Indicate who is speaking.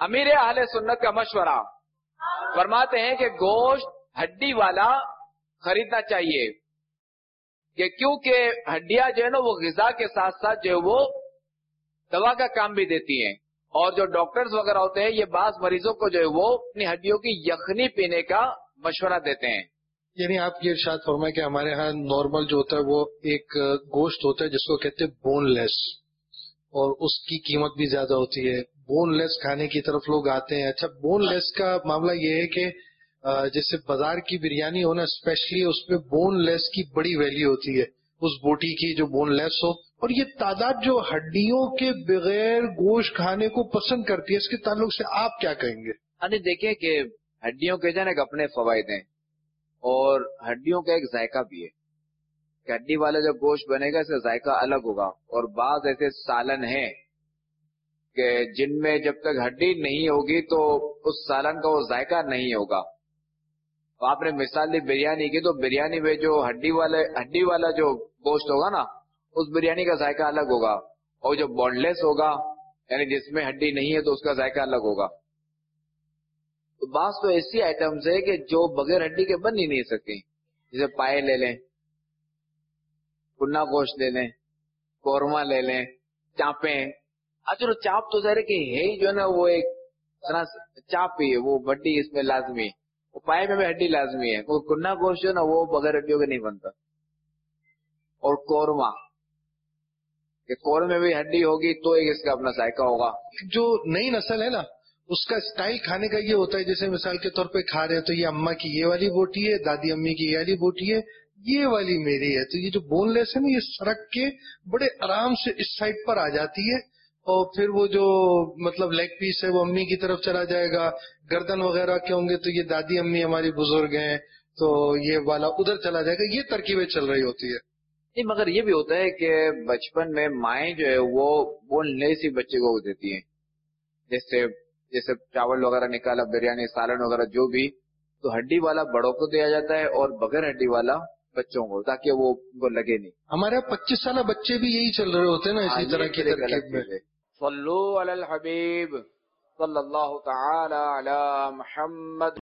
Speaker 1: امیر اہل سنت کا مشورہ فرماتے ہیں کہ گوشت ہڈی والا خریدنا چاہیے، کہ کیونکہ ہڈیاں جو ہے نا وہ غذا کے ساتھ ساتھ جو ہے وہ دوا کا کام بھی دیتی ہیں، اور جو ڈاکٹرز وغیرہ ہوتے ہیں یہ بعض مریضوں کو جو ہے وہ اپنی ہڈیوں کی یخنی پینے کا مشورہ دیتے ہیں۔
Speaker 2: یعنی آپ یہ ارشاد فرمائیں کہ ہمارے ہاں نارمل جو ہوتا ہے وہ ایک گوشت ہوتا ہے جس کو کہتے ہیں بون لیس، اور اس کی قیمت بھی زیادہ ہوتی ہے، بون لیس کھانے کی طرف لوگ آتے ہیں۔ اچھا، بون لیس کا معاملہ یہ ہے کہ جیسے بازار کی بریانی ہو نا، اسپیشلی اس پہ بون لیس کی بڑی ویلیو ہوتی ہے، اس بوٹی کی جو بون لیس ہو، اور یہ تعداد جو ہڈیوں کے بغیر گوشت کھانے کو پسند کرتی ہے، اس کے تعلق سے آپ کیا کہیں گے؟
Speaker 1: دیکھیں کہ ہڈیوں کے جو ہے نا اپنے فوائد ہیں، اور ہڈیوں کا ایک ذائقہ بھی ہے کہ ہڈی والا جو گوشت بنے گا اس کا ذائقہ الگ ہوگا، اور بعض ایسے سالن ہیں کہ جن میں جب تک ہڈی نہیں ہوگی تو اس سالن کا وہ ذائقہ نہیں ہوگا۔ آپ نے مثال دی بریانی کی، تو بریانی میں جو ہڈی والا جو گوشت ہوگا نا اس بریانی کا ذائقہ الگ ہوگا، اور جو بون لیس ہوگا یعنی جس میں ہڈی نہیں ہے تو اس کا ذائقہ الگ ہوگا۔ تو بعض تو ایسی آئٹمز ہے کہ جو بغیر ہڈی کے بن ہی نہیں سکتی، جیسے پائے لے لیں، کنا گوشت لے لیں، قورمہ لے لیں، چاپیں۔ چلو چاپ تو ظاہر ہے کہ ہے ہی جو ہے نا وہ ایک طرح سے چاپ ہی ہے، وہ ہڈی اس میں لازمی ہے، وہ پائے میں بھی ہڈی لازمی ہے، وہ کنا گوشت ہے نا وہ بغیر ہڈیوں کے نہیں بنتا۔ اور قورمہ، کہ قورمے میں بھی ہڈی ہوگی تو ایک اس کا اپنا ذائقہ ہوگا۔
Speaker 2: جو نئی نسل ہے نا اس کا اسٹائل کھانے کا یہ ہوتا ہے، جیسے مثال کے طور پہ کھا رہے ہیں تو یہ اماں کی یہ والی بوٹی ہے، دادی امی کی یہ والی بوٹی ہے، یہ والی میری ہے، تو یہ جو بون لیس ہے نا یہ سڑک کے بڑے آرام سے اس سائڈ پر آ جاتی ہے، اور پھر وہ جو مطلب لیگ پیس ہے وہ امی کی طرف چلا جائے گا، گردن وغیرہ کے ہوں گے تو یہ دادی امی ہماری بزرگ ہیں تو یہ والا ادھر چلا جائے گا، یہ ترکیبیں چل رہی ہوتی ہے۔
Speaker 1: نہیں، مگر یہ بھی ہوتا ہے کہ بچپن میں مائیں جو ہے وہ بون لیس ہی بچے کو دیتی ہیں، جیسے چاول وغیرہ نکالا، بریانی، سالن وغیرہ جو بھی، تو ہڈی والا بڑوں کو دیا جاتا ہے اور بغیر ہڈی والا بچوں کو، تاکہ وہ ان کو لگے نہیں۔
Speaker 2: ہمارے 25 سالہ بچے بھی یہی چل رہے ہوتے ہیں نا اسی طرح کی ترکیب میں۔
Speaker 1: صلو علی الحبیب صلی اللہ تعالی علی محمد۔